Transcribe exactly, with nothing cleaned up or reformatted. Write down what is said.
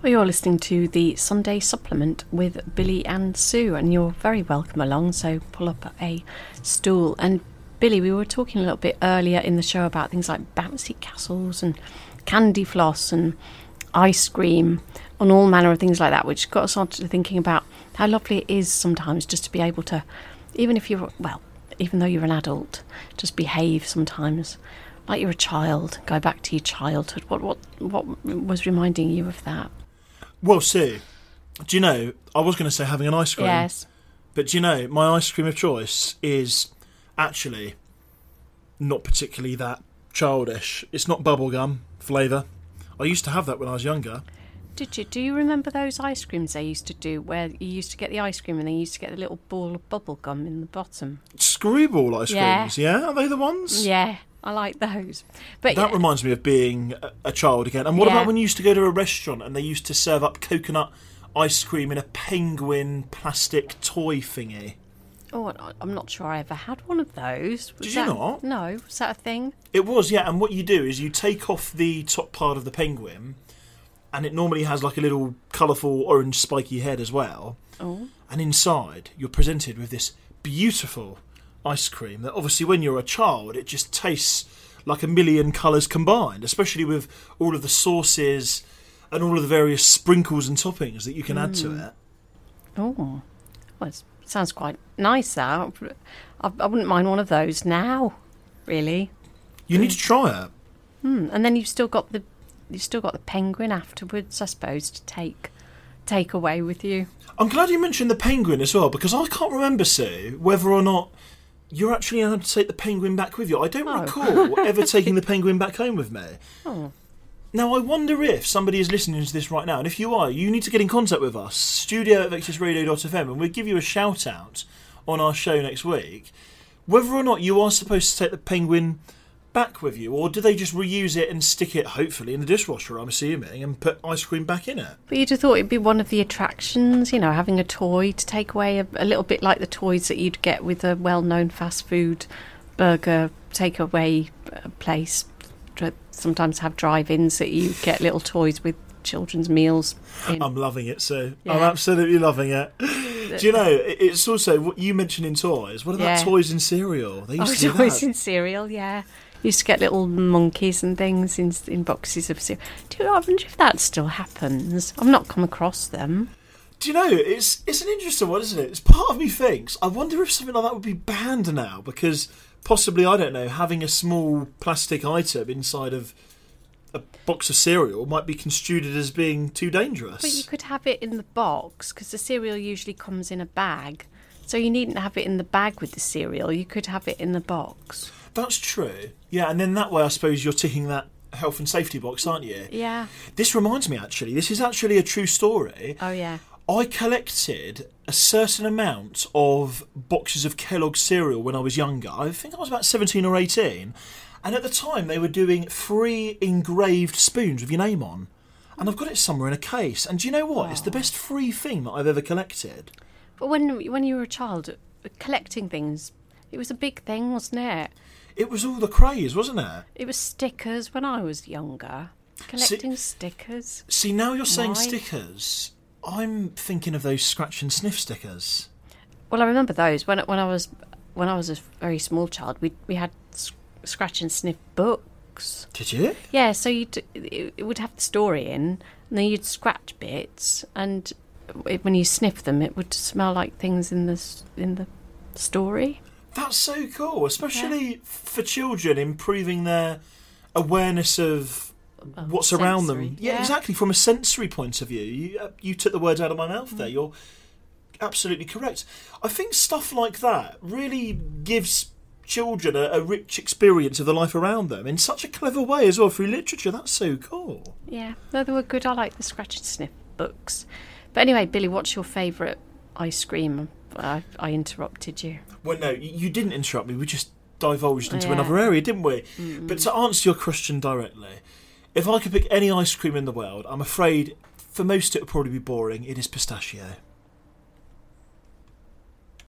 Well, you're listening to the Sunday Supplement with Billy and Sue, and you're very welcome along, so pull up a stool. And Billy, we were talking a little bit earlier in the show about things like bouncy castles and candy floss and ice cream and all manner of things like that, which got us on to thinking about how lovely it is sometimes just to be able to, even if you're, well, even though you're an adult, just behave sometimes like you're a child, go back to your childhood. What, what, what was reminding you of that? Well, Sue, do you know, I was going to say having an ice cream. Yes. But do you know, my ice cream of choice is actually not particularly that childish. It's not bubblegum flavour. I used to have that when I was younger. Did you? Do you remember those ice creams they used to do where you used to get the ice cream and they used to get the little ball of bubble gum in the bottom? Screwball ice Yeah. creams, yeah? Are they the ones? Yeah, I like those. But That yeah, reminds me of being a, a child again. And what Yeah. about when you used to go to a restaurant and they used to serve up coconut ice cream in a penguin plastic toy thingy? oh, I- I'm not sure I ever had one of those. Was Did you that- not? No, was that a thing? It was, yeah. And what you do is you take off the top part of the penguin, and it normally has like a little colourful orange spiky head as well. Oh, And inside, you're presented with this beautiful ice cream that obviously when you're a child, it just tastes like a million colours combined, especially with all of the sauces and all of the various sprinkles and toppings that you can add to it. oh, well, it sounds quite nice. That I, I wouldn't mind one of those now, really. You need to try it. Hmm. And then you've still got the you've still got the penguin afterwards, I suppose, to take take away with you. I'm glad you mentioned the penguin as well, because I can't remember, Sue, whether or not you're actually allowed to take the penguin back with you. I don't Oh. recall ever taking the penguin back home with me. Oh. Now, I wonder if somebody is listening to this right now, and if you are, you need to get in contact with us, studio at vexus radio dot f m, and we'll give you a shout-out on our show next week, whether or not you are supposed to take the penguin back with you, or do they just reuse it and stick it, hopefully, in the dishwasher, I'm assuming, and put ice cream back in it? But you'd have thought it'd be one of the attractions, you know, having a toy to take away, a, a little bit like the toys that you'd get with a well-known fast food burger takeaway uh, place. Dr- Sometimes have drive-ins that you get little toys with children's meals in. I'm loving it, Sue. I'm Yeah. absolutely loving it. Do you know, it- it's also, what you mentioned in toys, what about Yeah. toys in cereal? They used Oh, to do toys that. in cereal, yeah. Used to get little monkeys and things in in boxes of cereal. Do you, I wonder if that still happens. I've not come across them. Do you know, it's it's an interesting one, isn't it? It's part of me thinks, I wonder if something like that would be banned now, because possibly, I don't know, having a small plastic item inside of a box of cereal might be construed as being too dangerous. But you could have it in the box, because the cereal usually comes in a bag. So you needn't have it in the bag with the cereal. You could have it in the box. That's true. Yeah, and then that way I suppose you're ticking that health and safety box, aren't you? Yeah. This reminds me, actually, this is actually a true story. Oh, yeah. I collected a certain amount of boxes of Kellogg's cereal when I was younger. I think I was about seventeen or eighteen. And at the time, they were doing free engraved spoons with your name on. And I've got it somewhere in a case. And do you know what? It's the best free thing that I've ever collected. But when when you were a child, collecting things, it was a big thing, wasn't it? It was all the craze, wasn't it? It was stickers when I was younger. Collecting stickers. See, now you're saying Why? stickers. I'm thinking of those scratch and sniff stickers. Well, I remember those when when I was when I was a very small child. We we had s- scratch and sniff books. Did you? Yeah, so you it it would have the story in, and then you'd scratch bits, and it, when you sniff them, it would smell like things in the s- in the story. That's so cool, especially f for children, improving their awareness of Well, what's around them. sensory, Yeah, yeah. exactly, from a sensory point of view. You, uh, you took the words out of my mouth Mm. there. You're absolutely correct. I think stuff like that really gives children a, a rich experience of the life around them in such a clever way as well through literature. That's so cool. Yeah, no, they were good. I like the scratch and sniff books. But anyway, Billy, what's your favourite ice cream? I, I interrupted you. Well, no, you you didn't interrupt me. We just divulged into Yeah. another area, didn't we? But to answer your question directly, if I could pick any ice cream in the world, I'm afraid for most it would probably be boring. It is pistachio.